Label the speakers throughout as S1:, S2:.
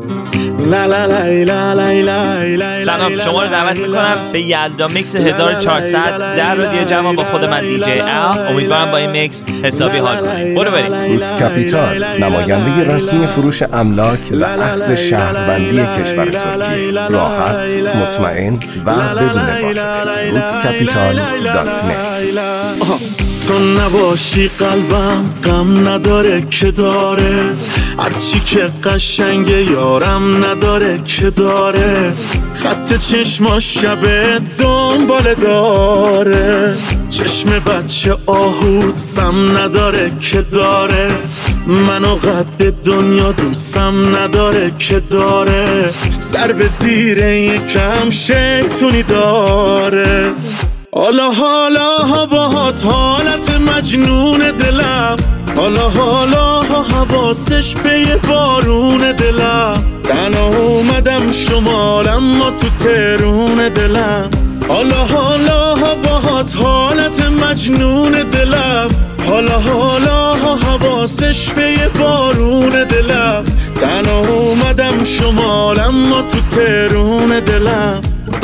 S1: سلام، شما رو دعوت میکنم به یلدا میکس 1400 در رادیو جوان با خود من دی جی ال. امیدوارم با این میکس حسابی حال کنید. برو بریم.
S2: روتس کپیتال، نماینده رسمی فروش املاک و اخذ شهروندی کشور ترکیه، راحت، مطمئن و بدون واسطه. rootscapital.net.
S3: تو نباشی قلبم غم نداره که داره، هرچی که قشنگه یارم نداره که داره، خط چشما شبه دنباله داره، چشم بچه آهود سم نداره که داره، منو قد دنیا دوستم نداره که داره، سر به زیر یکم شیطونی داره. حالا باهات حالت مجنون دلم، حالا حواسش به یه بارون دلم، تنها اومدم شمال اما تو ترون دلم. حالا باهات حالت مجنون دلم، حالا حواسش به یه بارون دلم، تنها اومدم شمال اما تو ترون دلم.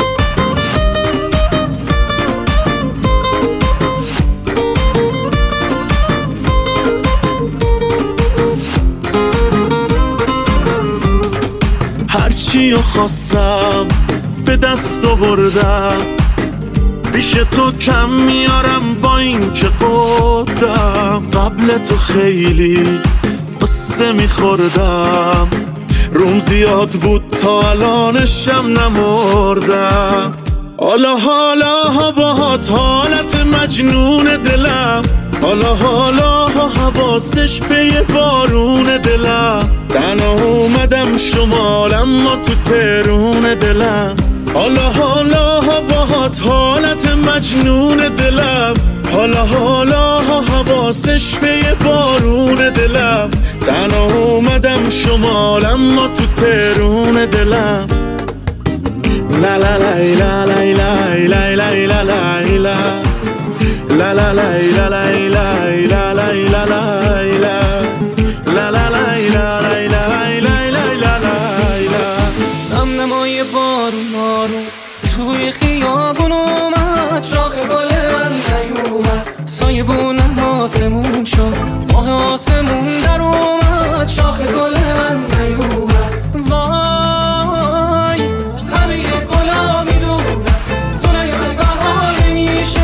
S3: هرچی خواستم به دست آوردم، پیش تو کم میارم با این که قدم، قبل تو خیلی قصه میخوردم، روم زیاد بود تا الانشم نمردم. حالا باهات حالت مجنون دلم، حالا حواسش به یه بارون دلم، تنها اومدم شمال اما تو ترون دلم. حالا باهات حالت مجنون دلم، حالا حواسش به یه بارون دلم، تنها اومدم شمال اما تو ترون دلم. لا لا لا لا لا لا لا لا لا لا La la la la la la la la la la la La la la la la la la la la la
S4: نمای بارون آروم توی خیابون اومد، شاخ گل من نیومد، سایبونم آسمون شد، ماه آسمون در اومد، شاخ گل من نیومد. وای همه یه گلا میدونم تو نیای بهار نمیشه،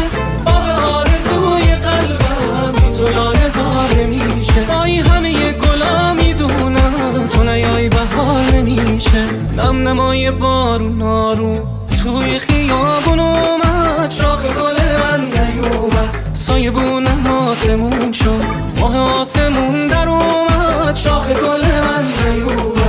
S4: وای همه یه گلا میدونم تو نیای بهار نمیشه. نمای بارون آروم توی خیابون اومد، شاخ گل من نیومد، سایبونم آسمون شد، ماه آسمون در اومد، شاخ گل من نیومد.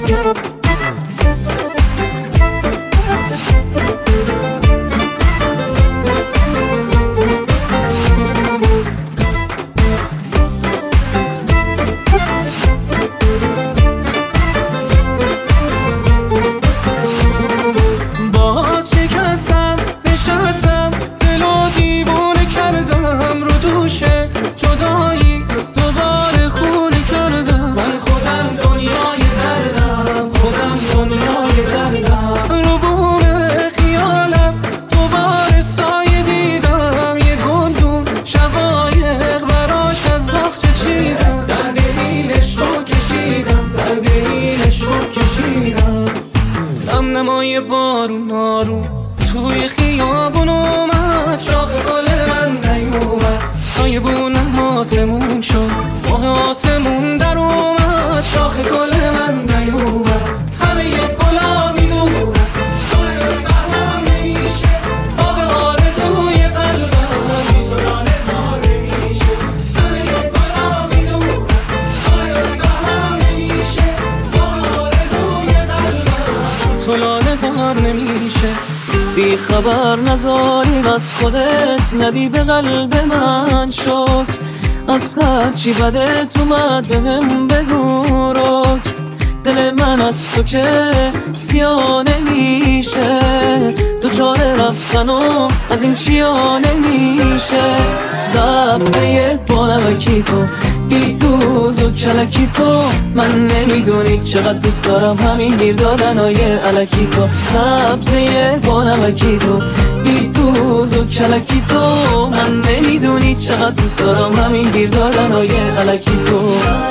S4: نمای بارون آروم توی خیابون اومد، شاخ گل من نیومد، سایبونم آسمون شد، ماه آسمون در اومد، شاخ گل من نیومد. همه یه گلا میدونم تو نیای بهار نمیشه، باغ آرزوی قلبم میزنانه زار نمیشه. همه یه گلا میدونم تو نیای بهار نمیشه، باغ آرزوی قلبم تو لاله زار نمیشه. بی خبر نذاریم از خودت، ندی به قلب من شد، از هرچی بدت اومد بهم بگو رک، دل من از تو که سیاه نمیشه، دوچار رفتن و از این چیا نمیشه. سبزه بانمکی تو بی دوز و کلکی تو. من نمیدونی چقدر دوست دارم همین گیر دادنای الکی تو. سبزه با نمکی تو، بی دوز و کلکی تو. من نمیدونی چقدر دوست دارم همین گیر دادنای الکی تو.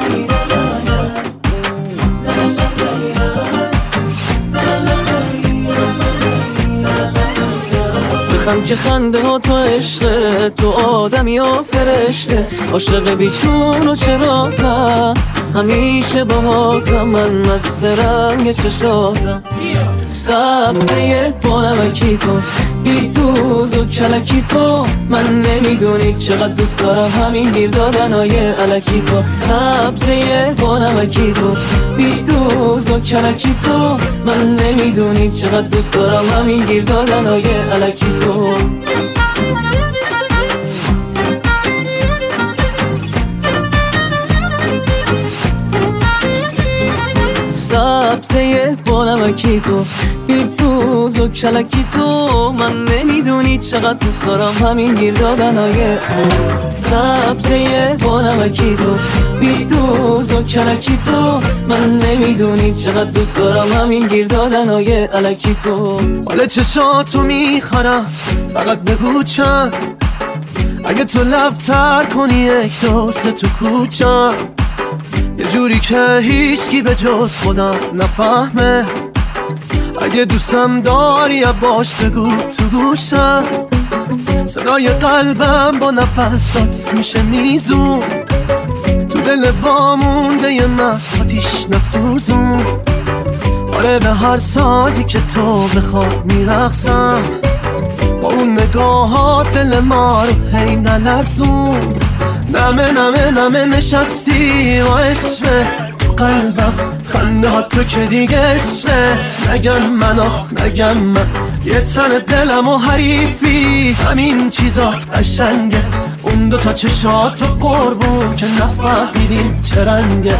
S4: بخند که خنده ها تو عشقه، تو آدمی و فرشته. عاشق بیچون و چراتم، همیشه با ماتم. من مست رنگ چشاتم، سبزه با نمکی تو، بی دوز و کلکی تو. من نمیدونی چقدر دوست دارم همین گیر دادنای الکی تو. سبزه با نمکی تو، بی دوز و کلکی تو. من نمیدونی چقدر دوست دارم همین گیر دادنای الکی تو. سبزه با نمکی تو، بی دوز و کلکی تو. من نمیدونی چقدر دوست دارم همین گیر دادنای. سبزه با نمکی تو، بی دوز و کلکی تو. من نمیدونی چقدر دوست دارم همین گیر دادنای الکی تو.
S5: حال چشاتو میخورم، فقط بگو چند. اگه تو لب تر کنی یک دو سه تو کوچم، یه جوری که هیچکی به جز خودم نفهمه. اگه دوستم داری باش بگو تو گوشم. صدای قلبم با نفسات میشه میزون، تو دل وامونده من آتیش نسوزون. آره به هر سازی که تو بخواد میرقصم، با اون نگاهات دل ما رو هی نلرزون. نمه نمه نمه نشستی و عشقه تو قلبم، خنده ها تو که دیگه عشقه. نگم من آخ نگم من، یه تن دلم و حریفی، همین چیزات قشنگه. اون دوتا چشات و قربون که نفهمیدیم چه رنگه.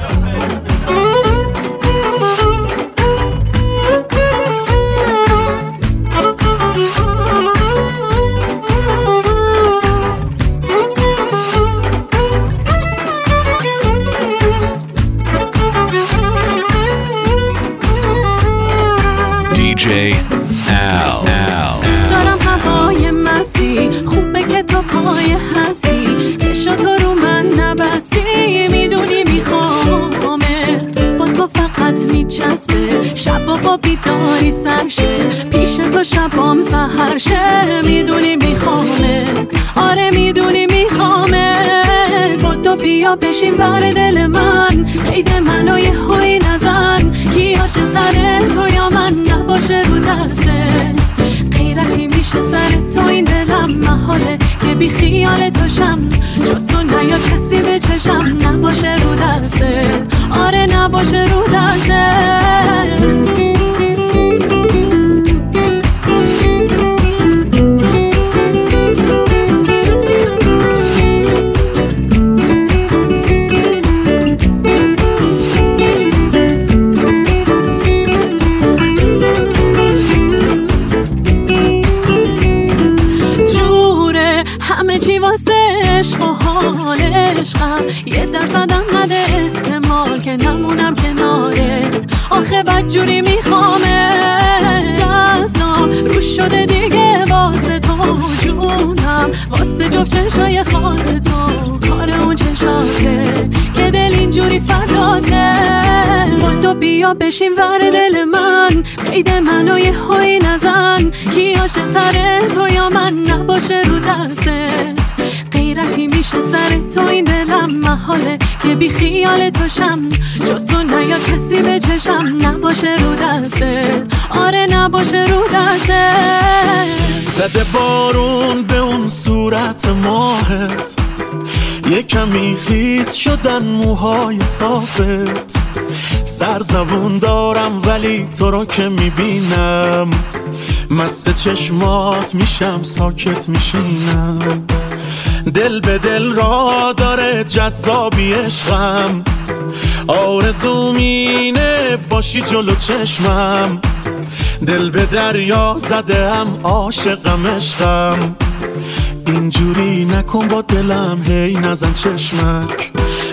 S6: DJ Al.
S7: دارم هوای مستی، خوبه که تو پای هستی. چشاتو رو من نبستی، میدونی میخوامت. با تو فقط میچسبه، شبا با بیداری سرشه. پیش تو شبام سحر شه، میدونی میخوامت. آره میدونی میخوامت. با تو بیا بشین بر دل من، قید منو یه هایی نزن. کی عاشق تره تو یا من، نباشه رو دستت. غیرتی میشه سر تو این دلم، محاله که بی خیال توشم. جز تو نیا کسی به چشم، نباشه رو دستت. آره نباشه رو دستت. یه درصدم نده احتمال که نمونم کنارت. آخه بدجوری میخوامه، دستم روش شده دیگه واسه تو. جونم واسه جفت چشای خاص تو. کار اون چشاته که دل اینجوری فداته. با تو بیا بشین ور دل من، قید منو یه هایی نزن. کی عاشق تره تو یا من، نباشه رو دستت. غیرتی میشه سر تو این دلم، محاله که بی خیال توشم. جز تو نیا کسی به چشم، نباشه رو دستت. آره نباشه رو دستت.
S3: زده بارون به اون صورت ماهت، یه کمی خیس شدن موهای صافت. سرزبون دارم ولی تو رو که میبینم، مست چشمات میشم ساکت میشینم. دل به دل را داره جذابی عشقم، آرزوم اینه باشی جلو چشمم. دل به دریا زدم عاشقم عشقم، اینجوری نکن با دلم هی نزن چشمک.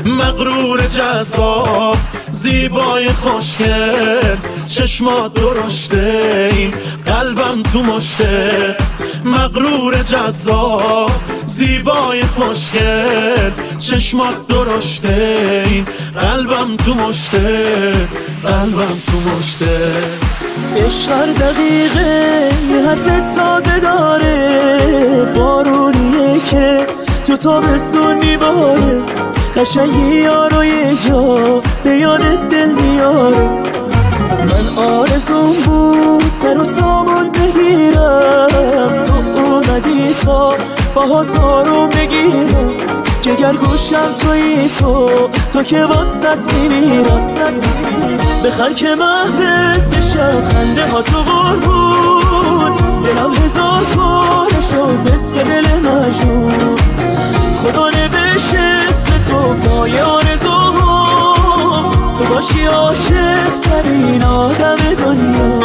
S3: مغرور جذاب زیبای خوشگل چشمات درشته این قلبم تو مشته مغرور جذاب زیبای خوشگل چشمات درشته این قلبم تو مشته قلبم تو مشته
S5: عشق هر دقیقه یه حرف تازه داره بارونیه که تو تابستون میباره قشنگی یارو یک جا به یاد دل میاره من آرزون بود سر و سامان بگیرم تو اومدی تا باهات آروم بگیرم جگر گوشم تویی تو که واسط میمیرم بخند که محفت بشم خنده ها تو قربون دلم هزار پاره شد مثل دل مجنون خدا نوشت اسم تو پای آرزوام تو باشی عاشق ترین آدم دنیا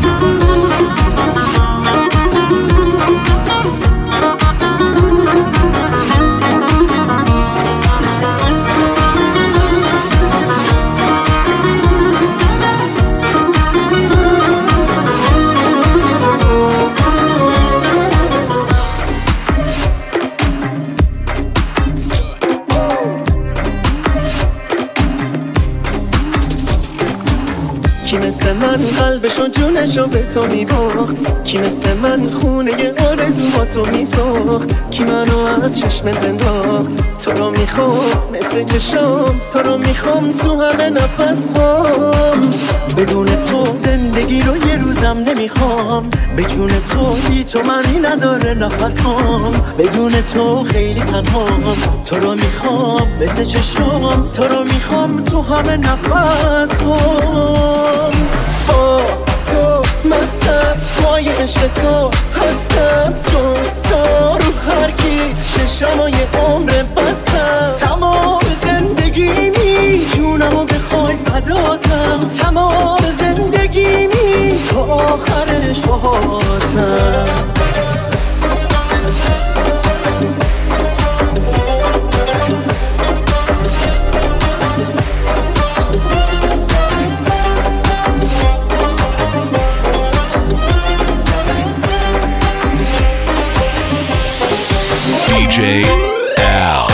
S5: کی مثل من قلبشو جونشو به تو میباخت کی مثل من خونه آرزوهاتو میساخت کی منو از چشمت انداخت تو رو میخوام مثل چشام تو رو میخوام تو همه نفس هام بدون تو زندگی رو یه روزم نمیخوام به جون تو بی تو معنی نداره نفس هام بدون تو خیلی تنهام تو رو میخوام مثل چشام تو رو میخوام تو همه نفس هام با تو مستم پای عشق تو هستم جز تو رو هر کی چشمای عمر بستم تمام زندگیمی جونمو بخوای فداتم تمام زندگیمی تا آخر شهاتم
S6: DJ Al.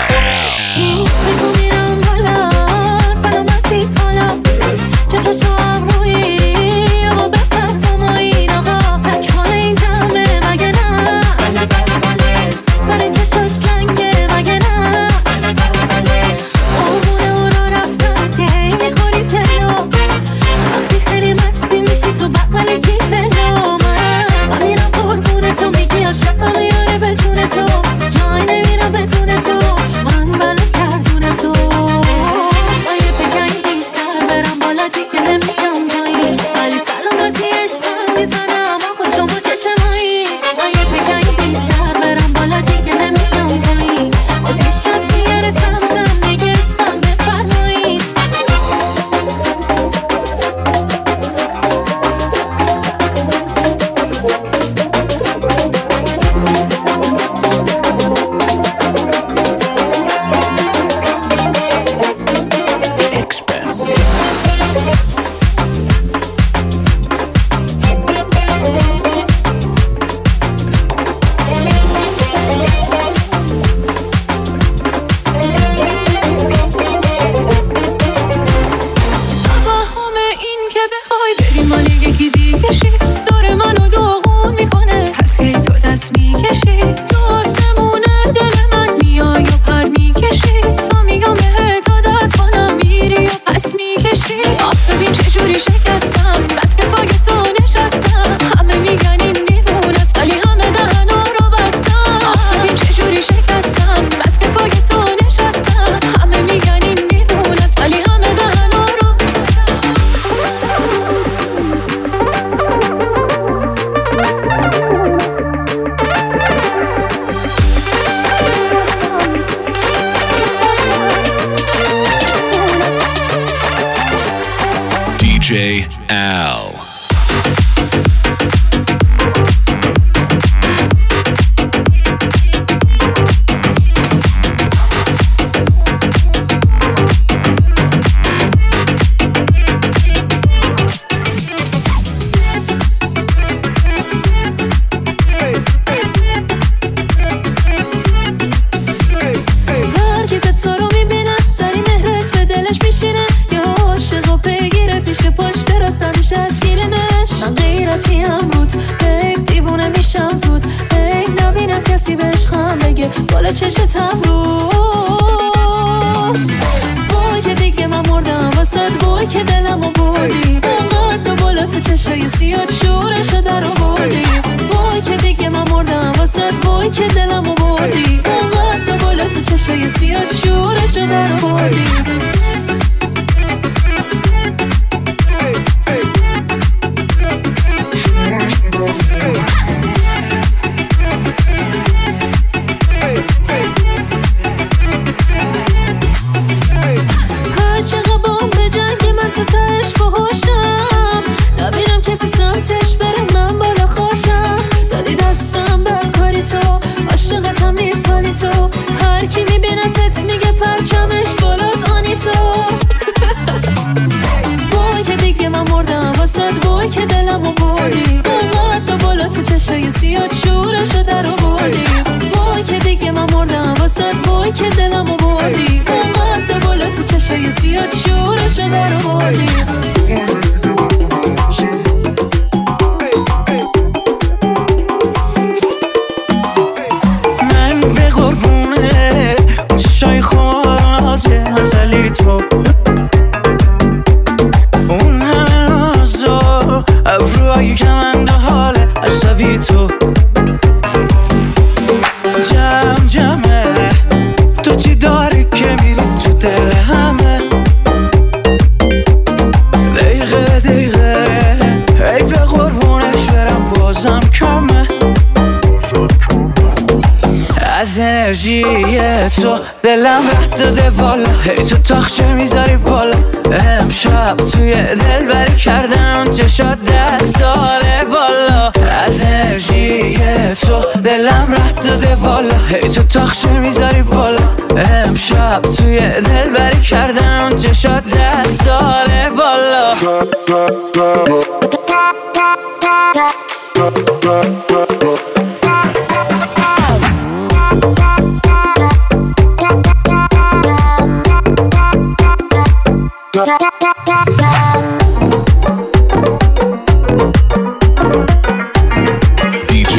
S6: DJ Al.
S7: راحتیم روت بیب دیوونه میشم زود ای نبینم کسی به عشقم بگه بالا چشتم روز وای که دیگه من مردم واسد وای که دلمو بردی انقدر تو بالا تو چشای سیاد شورشو در آوردی وای که دیگه من مردم واسد وای که دلمو بردی انقدر تو بالا تو چشای سیاد شورشو در آوردی سمتش برم من بالا خوشم دادی دستم بد کاری تو عاشقتم نیست ولی تو هر کی میبینتت میگه پرچمش بالاست آنی تو وای که دیگه من مردم واسد وای که دلمو بردی انقدر تو بالا تو چشای سیاد شورشو در آوردی وای که دیگه من مردم واسد وای که دلمو بردی انقدر تو بالا تو چشای سیاد شورشو در آوردی چشای خواهد ازلی تو اون همه نازا ابروهایی که من دو حال عصبی تو جمعه تو چی داری که میری تو دل همه دقیقه ای به قربونش برم بازم کمه از انرژی تو دلم رد داده والا هی تو تاخچه میذاری بالا امشب توی دل بری کردن چشات دست داره والا از انرژی تو دلم رد داده والا هی تو تاخچه میذاری بالا امشب توی دل بری کردن چشات دست داره والا
S6: DJ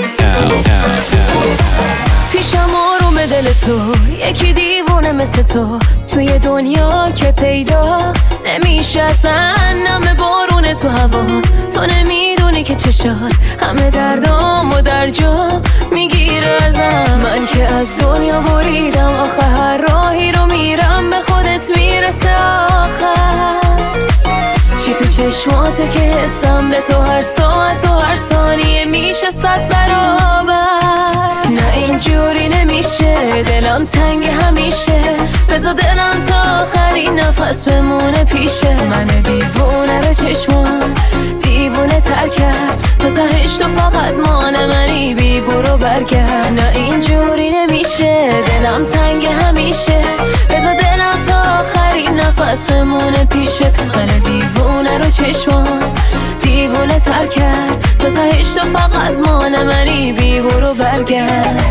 S7: پیشم آروم دل تو یکی دیوونه مثل تو توی دنیا که پیدا نمیشه اصلا نم بارون تو هوا تو نمیدونی که چشات همه دردامو در جا میگیره ازم من که از دنیا بریدم آخه هر راهی رو میرم به خودت میرسه آخر چی تو چشماته که حسم به تو هر ساعت و هر ثانیه میشه 100 برابر نه اینجوری نمیشه دلم تنگ همیشه بذار دلم تا آخرین نفس بمونه پیشه من دیوونه رو چشمات دیوونه تر کرد تو تهش تو فقط مان منی بی برو برگرد نه اینجوری نمیشه دلم تنگ همیشه بذار دلم تا آخرین نفس بمونه پیشه من دیوونه رو چشمات دیوونه تر کرد تو تهش تو فقط مان منی بی برو برگرد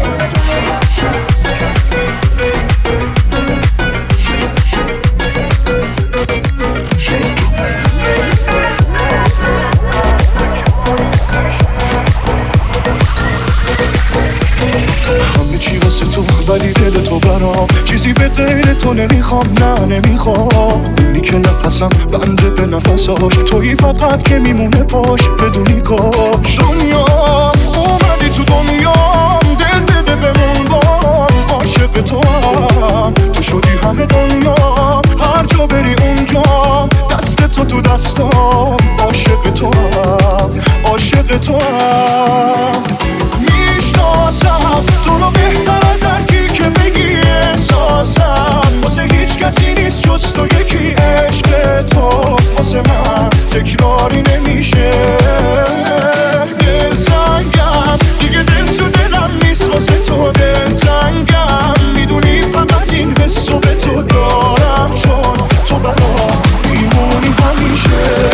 S3: ولی دل تو برام چیزی به غیر تو نمیخوام نه نمیخوام اونی که نفسم بنده به نفساش تویی فقط که میمونه پاش بدونی کاش دنیا اومدی تو دنیا دل بده بمون بام عاشق تو هم تو شدی همه دنیا هر جا بری اونجا دست تو دستام عاشق تو هم عاشق تو هم میشناسم تو رو بهتر از هرکی که بگی احساسم واسه هیچ کسی نیست جز تو یکی عشق تو واسه من تکراری نمیشه دلتنگم دیگه دل تو دلم نیست واسه تو دلتنگم میدونی فقط این حسو به تو دارم چون تو برام میمونی همیشه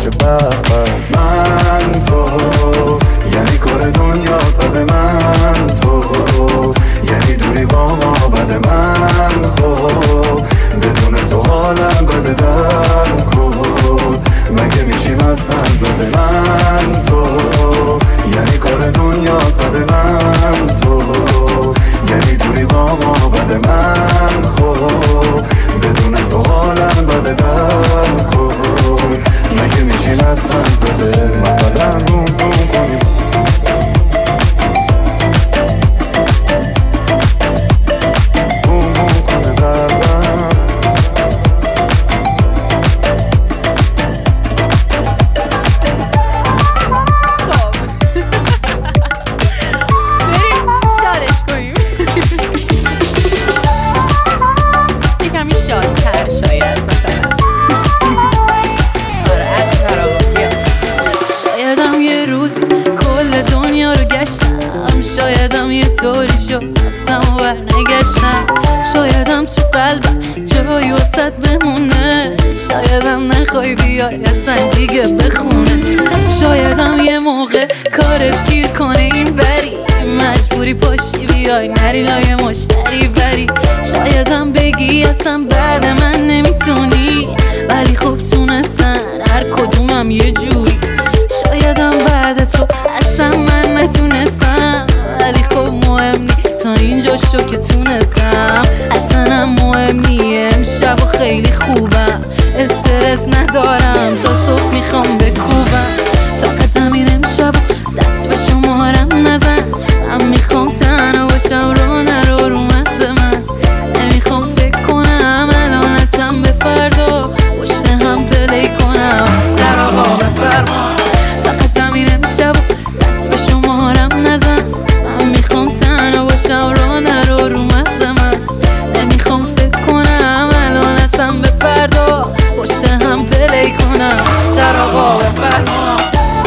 S3: باشه بخبر. من تو یعنی کار دنیا زده، من تو یعنی دوری با ما بده، من خب بدون تو حالم بده، در کن مگه میشیم از هم زده. من تو یعنی کار دنیا زده، من تو یعنی دوری با ما بده، من خب بدون تو حالم بده، در کن مگه میشیم از هم زده. من بدم بوم بوم کنیم
S7: شایدم یه طوری شد رفتم و برنگشتم، شایدم تو قلبم جایی وسط بمونه، شایدم نخوای بیای اصلا دیگه بخونه، شایدم یه موقع کارت گیر کنه این بری مجبوری پاشی بیای نری لای مشتری بری، شایدم بگی اصلا بعد من نمیتونی ولی خب تونستن هر کدومم یه جوری، شایدم بعد تو اصلا من نتونستم ولی خب مهم نی تا اینجا شو که تونستم، اصلا هم مهم نی امشب و خیلی خوبم استرس ندارم تا صبح میخوام بکوبم، فقط همین امشب دست به شمارم نزن، من میخوام تنها باشم رو نرو رو مغز من، نمیخوام فکر کنم الان اصلا به فردا پشت هم پلی کنم سر آقا بفرما، فقط همین امشب دست به شمارم نزن، من میخوام تنها باشم رو نرو رو مغز من، نمیخوام فکر کنم الان اصلا به فردا پشت هم پلی کنم سر آقا بفرما.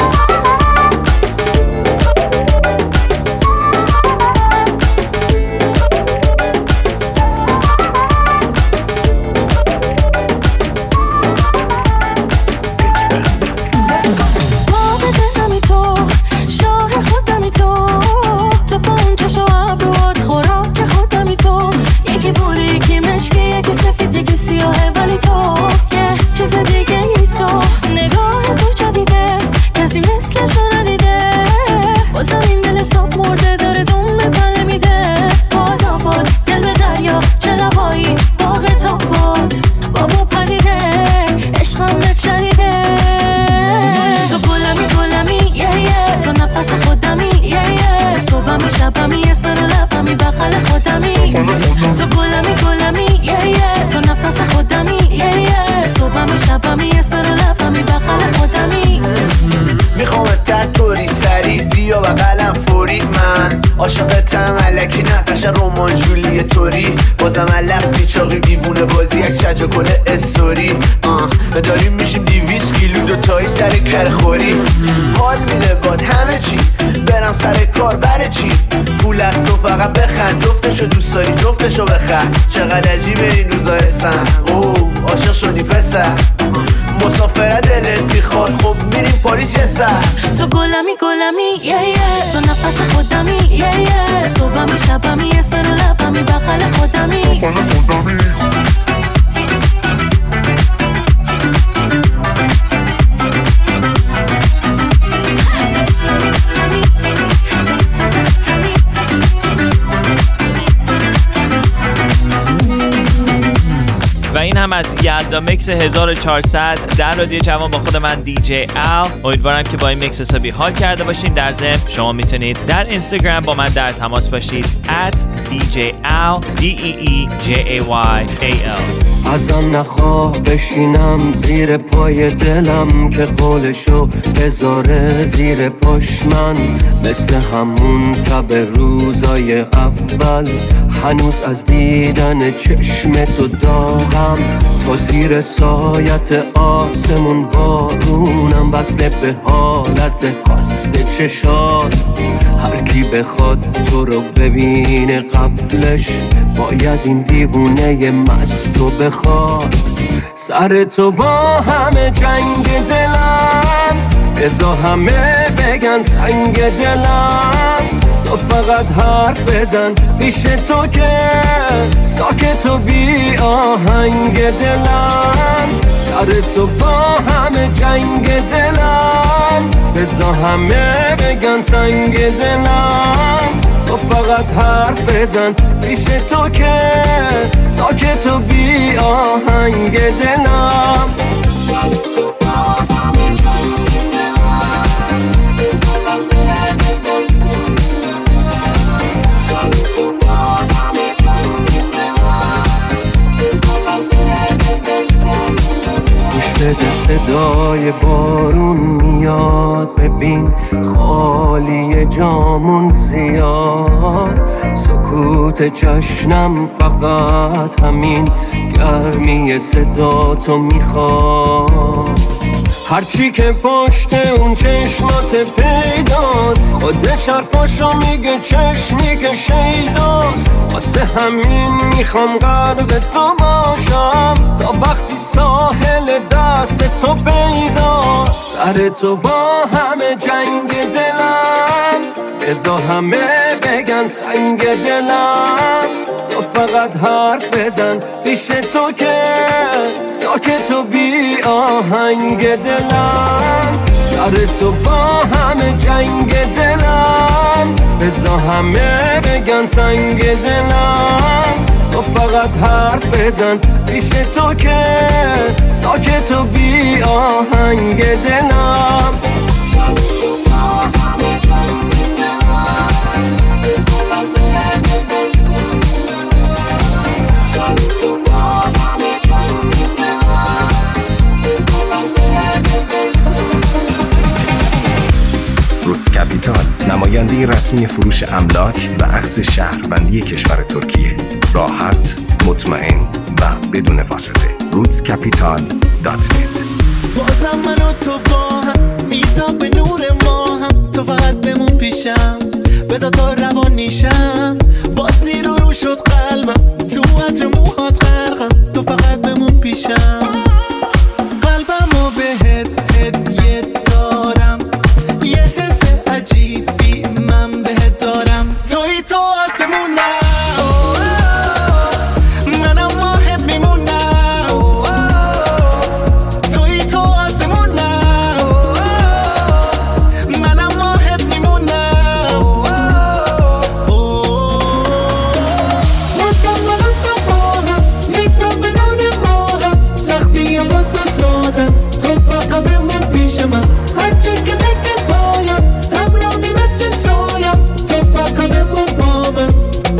S5: عاشقتم الکی نقش رومان جولی توری بازم علف بیچاقی دیوونه بازی یک شجا گل استوری داریم میشیم 200 کیلو دوتایی سر کرخوری، حال میده باد همه چی برم سر کار بره چی، پول از تو فقط بخند، جفتشو دوست داری جفتشو بخند، چقدر عجیبه این روزا حسن عاشق شدی پسر مسافره دلت میخواد خب میریم پاریس یه سر،
S7: تو گلمی تو نفس خودمی صبحمی شبمی اسم رو لبمی بغل خودمی.
S1: و این هم از یلدا میکس 1400 در رادیو جوان با خود من دیجی ال. امیدوارم که با این میکس حسابی حال کرده باشین. در ضمن شما میتونید در اینستاگرام با من در تماس باشید @DJAL DEEJAYAL.
S5: ازم نخواه بشینم زیر پای دلم که قولشو بذاره زیر پاش، من مثل همون تب روزای اول هنوز از دیدن چشم تو داغم، تا زیر سایت آسمون بارونم وصله به حالت خاص چشات، هر کی بخواد تو رو ببینه قبلش باید این دیوونه مستو بخواد، سر تو با همه جنگ دلم بذار همه بگن سنگ دلم، تو فقط حرف بزن پیش تو که ساکت و بی آهنگ دلم، سر تو با همه جنگ دلم، بذار همه بگن سنگ دلم، تو فقط حرف بزن پیش تو که ساکت و بی آهنگ دلم. بده صدای بارون میاد، ببین خالی جامون زیاد، سکوت جشنم فقط همین گرمی صدا تو میخواد، هرچی که پشت اون چشمات پیداست، خودش حرفاشو میگه چشمی که شیداست، واسه همین میخوام غرق تو باشم تا وقتی ساحل دست تو پیداست، سر تو با همه جنگ دلم، بذار همه بگن سنگ دلم، تو فقط حرف بزن پیش تو که ساکت و بی آهنگ دلم، سر تو با همه جنگ دلم، بذار همه بگن سنگ دلم، تو فقط حرف بزن پیش تو که ساکت و بی آهنگ دلم.
S2: روتس کپیتال، نماینده رسمی فروش املاک و اخذ شهروندی کشور ترکیه. راحت، مطمئن و بدون واسطه. rootscapital.net.
S8: بازم من و تو با هم میتاب به نور ما هم، تو فقط بمون پیشم بذار تا روانیشم، بازی رو شد قلبم تو عطر موهات غرقم، تو فقط بمون پیشم، قلبمو بهت هدیه دارم، یه حس عجیبی من بهت دارم، توی تو آسمونم، منم ماهت میمونم، توی تو آسمونم، منم ماهت میمونم، واسم منم تو باهم میتاب به نور ماهم، سختی با تو سادم، تو فقط بمون پیش من، هرچی که بگه پایم همرامی مثل سایم، تو فقط بمون با من،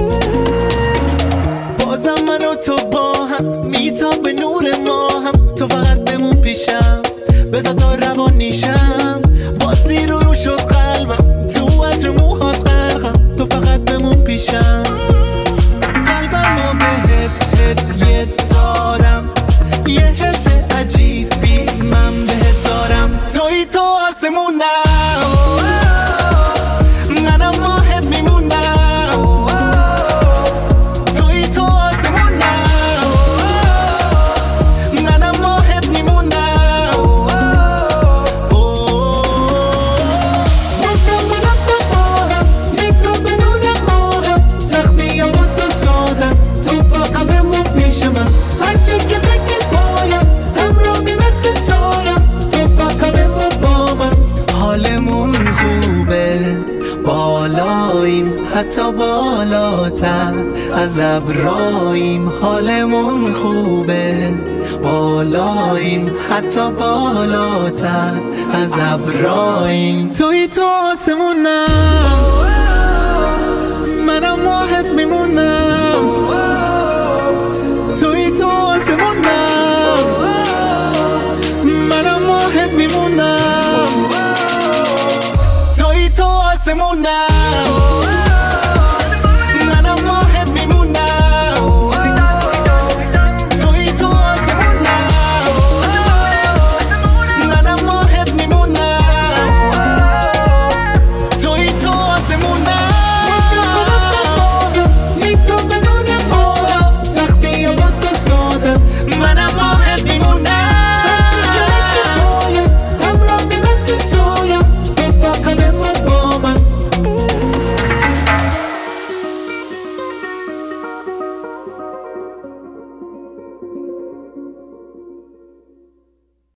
S8: بازم من و تو با هم میتاب به نور ماهم، تو فقط بمون پیشم بذار تا روانیشم، بازی رو شد قلبم تو عطر موهات غرقم، تو فقط بمون پیشم، قلبمو بهت هدیه دارم، یه حس عجیبی من بهت دارم، توی تو آسمونم، منم ماهت میمونم، توی تو آسمونم، منم ماهت میمونم، واسم منم تو باهم میتاب به نور ماهم، سختی با تو سادم، تو فقط بمون پیش من، هرچی که بگی پایم همرامی مثل سایم، تو فقط بمون با من، حالمون خوبه بالاییم حتی بالاتر از ابراییم، حالمون خوبه بالاییم حتی بالاتر از ابراییم، توی تو آسمونم، منم ماهت میمونم،